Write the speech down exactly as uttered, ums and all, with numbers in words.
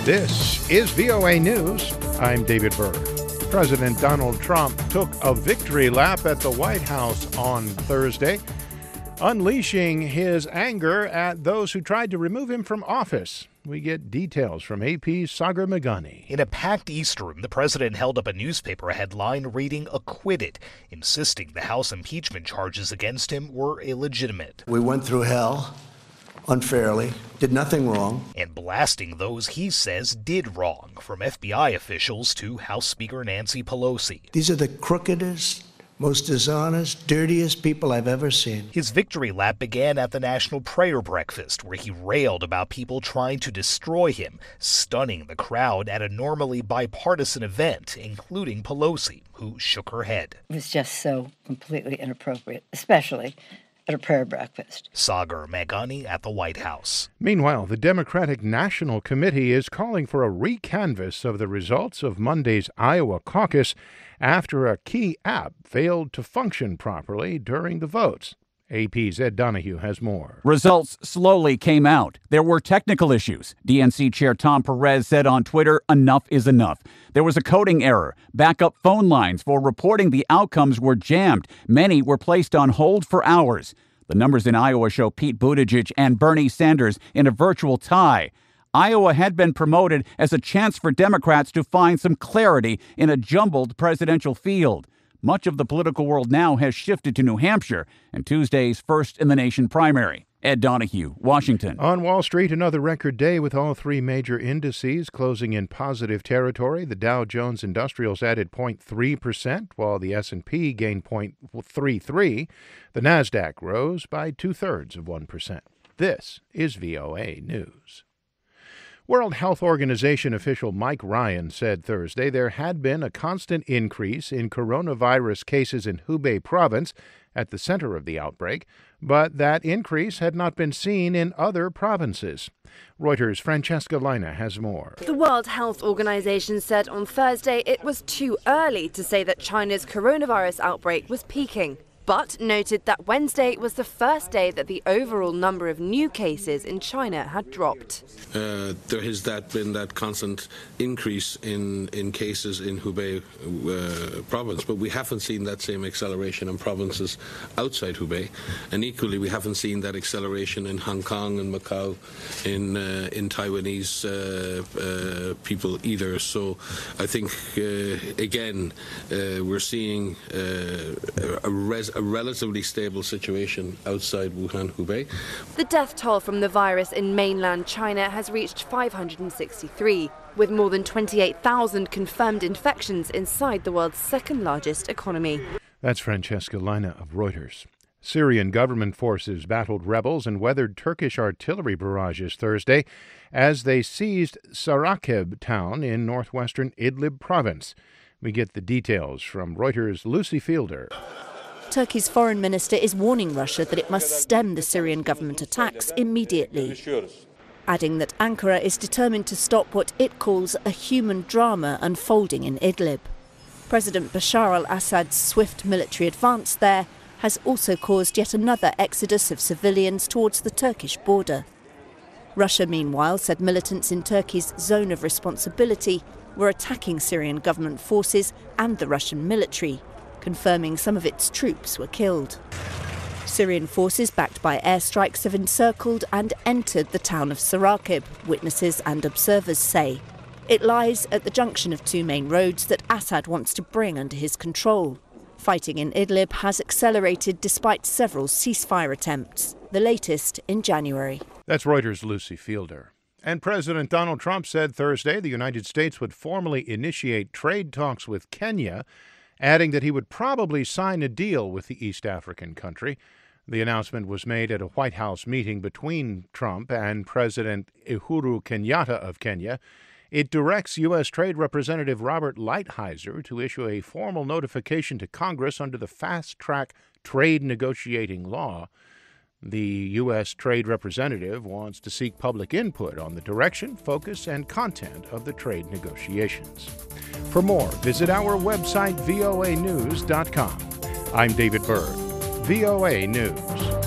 This is V O A News. I'm David Burr. President Donald Trump took a victory lap at the White House on Thursday, unleashing his anger at those who tried to remove him from office. We get details from A P's Sagar Meghani. In a packed East Room, the president held up a newspaper headline reading acquitted, insisting the House impeachment charges against him were illegitimate. We went through hell unfairly, did nothing wrong. And blasting those he says did wrong, from F B I officials to House Speaker Nancy Pelosi. These are the crookedest, most dishonest, dirtiest people I've ever seen. His victory lap began at the National Prayer Breakfast, where he railed about people trying to destroy him, stunning the crowd at a normally bipartisan event, including Pelosi, who shook her head. It was just so completely inappropriate, especially at a prayer breakfast. Sagar Meghani at the White House. Meanwhile, the Democratic National Committee is calling for a recanvass of the results of Monday's Iowa caucus after a key app failed to function properly during the votes. A P's Ed Donahue has more. Results slowly came out. There were technical issues. D N C Chair Tom Perez said on Twitter, enough is enough. There was a coding error. Backup phone lines for reporting the outcomes were jammed. Many were placed on hold for hours. The numbers in Iowa show Pete Buttigieg and Bernie Sanders in a virtual tie. Iowa had been promoted as a chance for Democrats to find some clarity in a jumbled presidential field. Much of the political world now has shifted to New Hampshire and Tuesday's first-in-the-nation primary. Ed Donahue, Washington. On Wall Street, another record day with all three major indices closing in positive territory. The Dow Jones Industrials added zero point three percent, while the S and P gained zero point three three. The Nasdaq rose by two-thirds of one percent. This is V O A News. World Health Organization official Mike Ryan said Thursday there had been a constant increase in coronavirus cases in Hubei province at the center of the outbreak, but that increase had not been seen in other provinces. Reuters' Francesca Lina has more. The World Health Organization said on Thursday it was too early to say that China's coronavirus outbreak was peaking, but noted that Wednesday was the first day that the overall number of new cases in China had dropped. Uh, there has that been that constant increase in, in cases in Hubei uh, province, but we haven't seen that same acceleration in provinces outside Hubei, and equally we haven't seen that acceleration in Hong Kong and Macau, in uh, in Taiwanese uh, uh, people either. So I think uh, again uh, we're seeing uh, a res a relatively stable situation outside Wuhan, Hubei. The death toll from the virus in mainland China has reached five hundred sixty-three, with more than twenty-eight thousand confirmed infections inside the world's second largest economy. That's Francesca Lina of Reuters. Syrian government forces battled rebels and weathered Turkish artillery barrages Thursday as they seized Sarakeb town in northwestern Idlib province. We get the details from Reuters' Lucy Fielder. Turkey's foreign minister is warning Russia that it must stem the Syrian government attacks immediately, adding that Ankara is determined to stop what it calls a human drama unfolding in Idlib. President Bashar al-Assad's swift military advance there has also caused yet another exodus of civilians towards the Turkish border. Russia, meanwhile, said militants in Turkey's zone of responsibility were attacking Syrian government forces and the Russian military, confirming some of its troops were killed. Syrian forces backed by airstrikes have encircled and entered the town of Sarakeb, witnesses and observers say. It lies at the junction of two main roads that Assad wants to bring under his control. Fighting in Idlib has accelerated despite several ceasefire attempts, the latest in January. That's Reuters' Lucy Fielder. And President Donald Trump said Thursday the United States would formally initiate trade talks with Kenya, adding that he would probably sign a deal with the East African country. The announcement was made at a White House meeting between Trump and President Uhuru Kenyatta of Kenya. It directs U S. Trade Representative Robert Lighthizer to issue a formal notification to Congress under the fast-track trade negotiating law. The U S. Trade Representative wants to seek public input on the direction, focus, and content of the trade negotiations. For more, visit our website, V O A news dot com. I'm David Byrd, V O A News.